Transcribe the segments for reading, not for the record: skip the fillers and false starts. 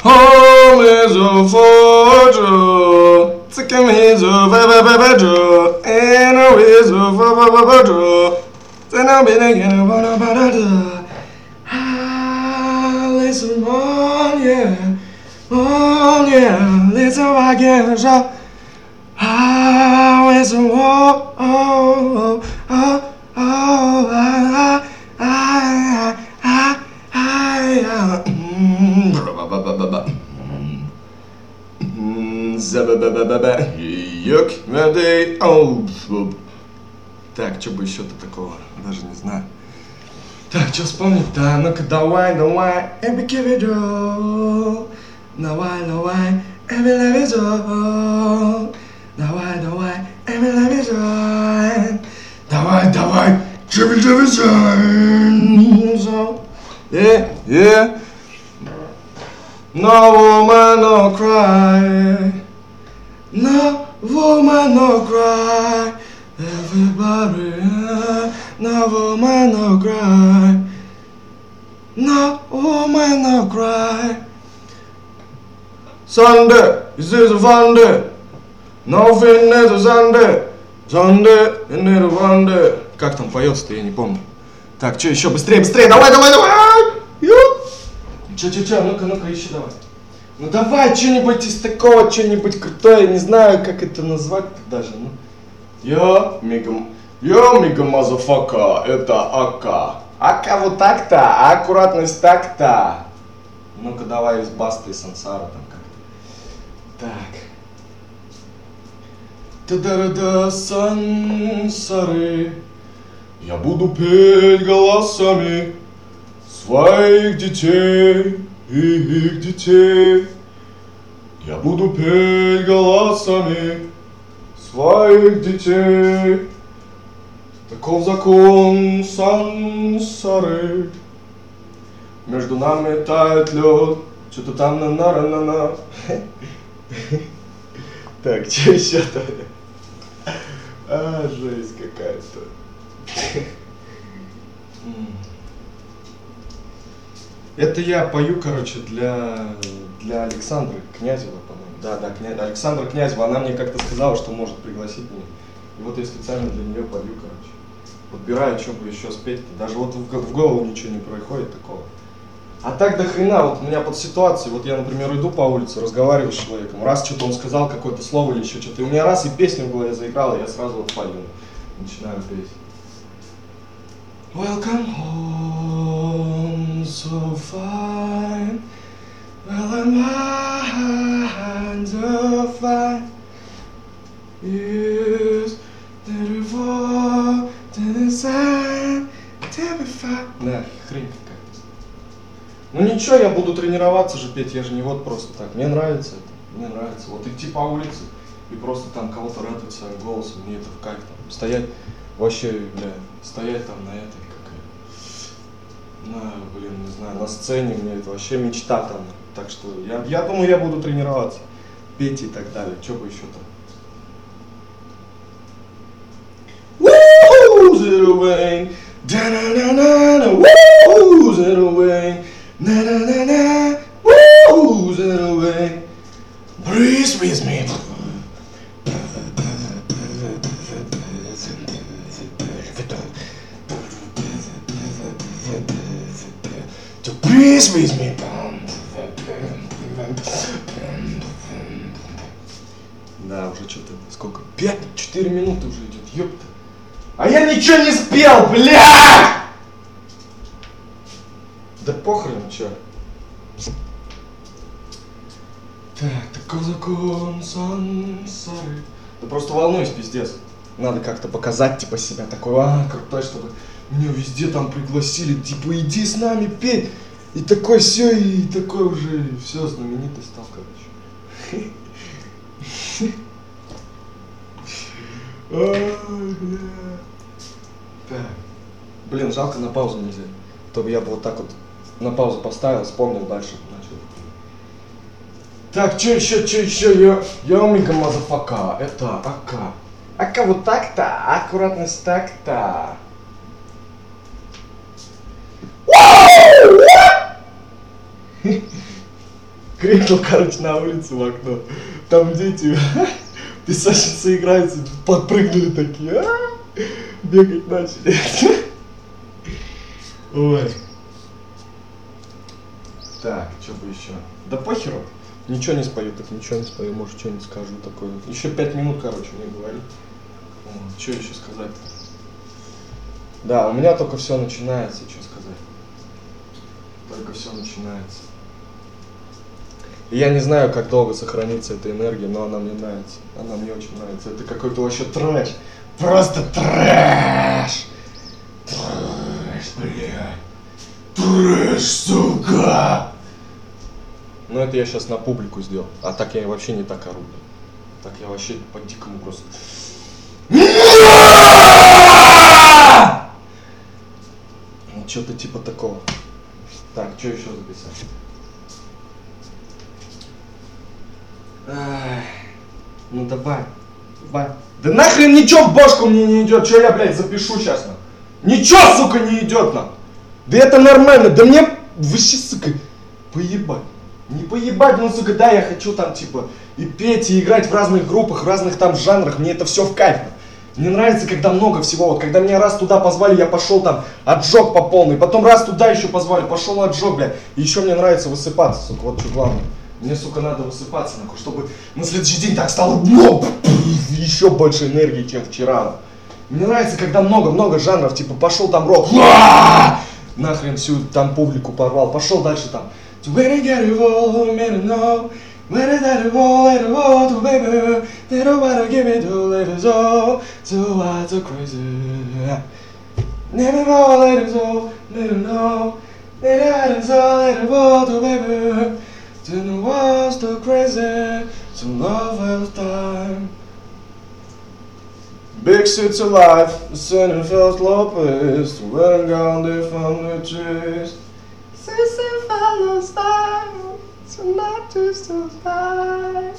Home is a fortress. Take me to Babajo. And a is a Babajo. Then I'll be again about it. Listen, on, yeah. Oh, yeah. Listen, I can't shout. Listen, oh, oh, oh, oh, Юк, медей, Так, что бы еще-то такого, даже не знаю. Так, что вспомнить-то? Ну-ка, давай, every give it all. Давай, every love is all. Давай, every love is all. Давай, every love is all. Yeah. No woman, no cry. No woman, no cry. Everybody, no woman, no cry. No woman, no cry. Sunday, this is a fun day. Nothing is a Sunday. Sunday, and it's a fun day. Как там поется-то, я не помню. Так, что еще? Быстрее, давай! Че, ну-ка, еще давай. Ну давай, что-нибудь из такого, что-нибудь крутое, не знаю, как это назвать-то даже, ну. Yo, мига мазафака, это Ака. Ака вот так-то, аккуратность так-то. Ну-ка давай из Басты и Сансара там как-то. Так. Та-да-да-да, сансары. Я буду петь голосами своих детей и их детей. Я буду петь голосами своих детей. Таков закон сансары. Между нами тает лед. Что-то там на. Так, что еще-то? Жесть какая-то. Это я пою, короче, для Александры Князева, по-моему. Да, Александра Князева, она мне как-то сказала, что может пригласить меня. И вот я специально для нее пою, короче. Подбираю, что бы еще спеть-то. Даже вот в голову ничего не происходит такого. А так до хрена, вот у меня под ситуацией, вот я, например, иду по улице, разговариваю с человеком, раз что-то он сказал, какое-то слово или еще что-то, и у меня раз и песню в голове заиграла, я сразу вот пою, начинаю петь. Welcome home, so fine. Well, my hands are fine. Yes, there fall to the side, terrified. Да, хрень какая-то. Ну ничего, я буду тренироваться же петь, я же не вот просто так. Мне нравится это, мне нравится. Вот идти по улице и просто там кого-то радовать своим голосом, мне это в кайф там. Стоять, вообще, стоять там на этой, не знаю, на сцене, мне это вообще мечта там. Так что я думаю, я буду тренироваться, петь и так далее. Что бы еще там? Woo's it away? Da-na-na-na-na. Woo's it away? Na-na-na-na. Woo's it away? Breathe with me. To breathe with me. Да, уже что-то, сколько? 4 минуты уже идет, ёпта. А я ничего не спел, блядь! Да похрен, чё. Так, такой закон сансары. Да просто волнуюсь, пиздец. Надо как-то показать, типа, себя такой, крутой, чтобы меня везде там пригласили, типа, иди с нами петь. И такой все, и такой уже, все, знаменитый стал, короче. Ой, бля. Так. Блин, жалко, на паузу нельзя. То бы я бы вот так вот на паузу поставил, вспомнил, дальше начал. Так, что еще? Йомика мазафака. Это Ака. Ака вот так-то, аккуратность так-то. Крикнул, короче, на улицу в окно. Там дети, песочницы играются, подпрыгнули такие, бегать начали. Ой. Так, что бы еще? Да похеру. Ничего не спою, так ничего не спою, может что-нибудь скажу такое. Еще 5 минут, короче, мне говорить. Что еще сказать? Да, у меня только все начинается, что сказать. Только все начинается. И я не знаю, как долго сохранится эта энергия, но она мне нравится. Она мне очень нравится. Это какой-то вообще трэш. Просто трэш. Трэш, блядь. Трэш, сука. Ну это я сейчас на публику сделал. А так я вообще не так ору. Так я вообще по-дикому просто. Ну что-то типа такого. Так, что еще записать? Ну давай. Да нахрен ничего в башку мне не идет. Что я, блядь, запишу сейчас на? Ничего, сука, не идет нам. Да это нормально. Да мне вообще, сука, поебать. Не поебать, ну, сука, да, я хочу там, типа, и петь, и играть в разных группах, в разных там жанрах. Мне это все в кайф. Мне нравится, когда много всего. Вот когда меня раз туда позвали, я пошел там, отжег по полной. Потом раз туда еще позвали, пошел отжег, блядь. И еще мне нравится высыпаться, сука, вот что главное. Мне, сука, надо высыпаться, нахуй, чтобы на следующий день так стало еще больше энергии, чем вчера. Мне нравится, когда много жанров, типа, пошел там рок, нахрен всю там публику порвал, пошел дальше там. Where did I go to baby? They don't wanna give me to let it go. So what's so crazy? Never go, let it go, let it know. Let it go, let it go to baby. To know what's so crazy? Some love all the time. Big city life, the sun and felt low place. When gone they found the trees. Since follows time. So not just to fly.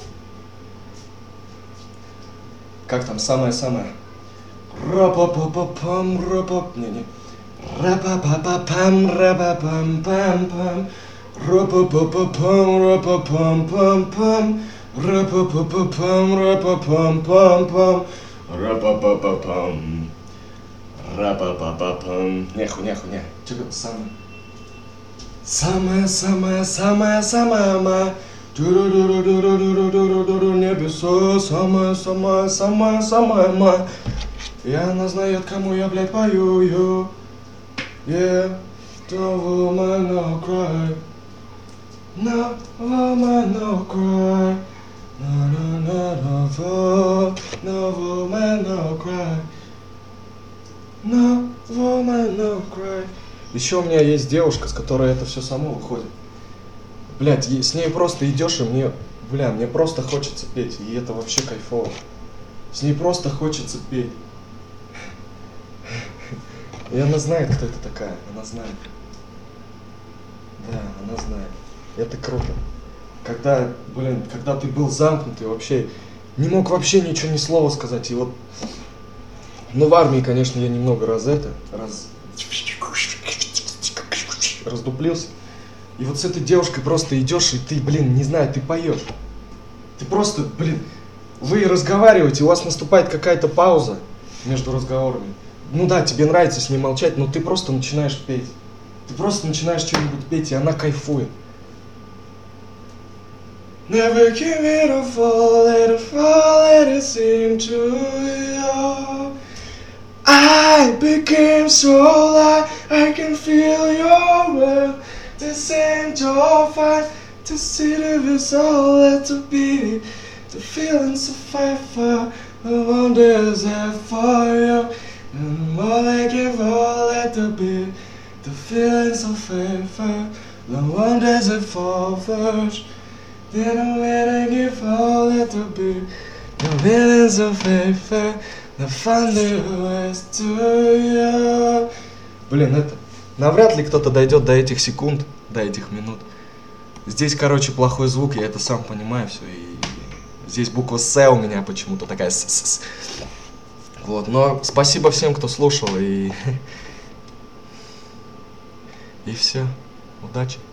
Как там самое-самое? Ра-па-па-па-пам, ра-па... Не. Ра-па-па-па-пам, ра-па-пам-пам-пам. Ра-па-па-па-пам, ра-па-пам-пам-пам. Ра-па-па-па-пам, ра-па-пам-пам-пам. Ра-па-па-па-пам. Ра-па-па-па-пам. Неху. Чё это самое? Самая-самая-самая-самая-ма. Небеса, самая-самая-самая-самая-ма. И она знает, кому я, блядь, пою. Yeah, no woman, no cry. No woman, no cry. No woman, no cry. No woman, no cry. Еще у меня есть девушка, с которой это все само выходит. Блять, с ней просто идешь, и мне просто хочется петь. И это вообще кайфово. С ней просто хочется петь. И она знает, кто это такая. Она знает. Да, она знает. Это круто. Когда ты был замкнутый, вообще не мог вообще ничего, ни слова сказать. И вот, ну в армии, конечно, я немного раздуплился. И вот с этой девушкой просто идешь, и ты, не знаю, ты поешь. Ты просто, вы разговариваете, у вас наступает какая-то пауза между разговорами. Ну да, тебе нравится с ней молчать, но ты просто начинаешь петь. Ты просто начинаешь что-нибудь петь, и она кайфует. Never give it a fall, let it seem to you. I became so light, I can feel your will. This ain't your fight, to see the result, let to be. The feelings of fire, the wonders there for you. And the more I give all, let to be. The feelings of fire, the wonders that fall first. Then the more I give all, let to be. The feelings of fire. The fun is to you. Это навряд ли кто-то дойдет до этих секунд, до этих минут. Здесь, плохой звук, я это сам понимаю все. И здесь буква С у меня почему-то такая С. Вот, но спасибо всем, кто слушал, и все. Удачи.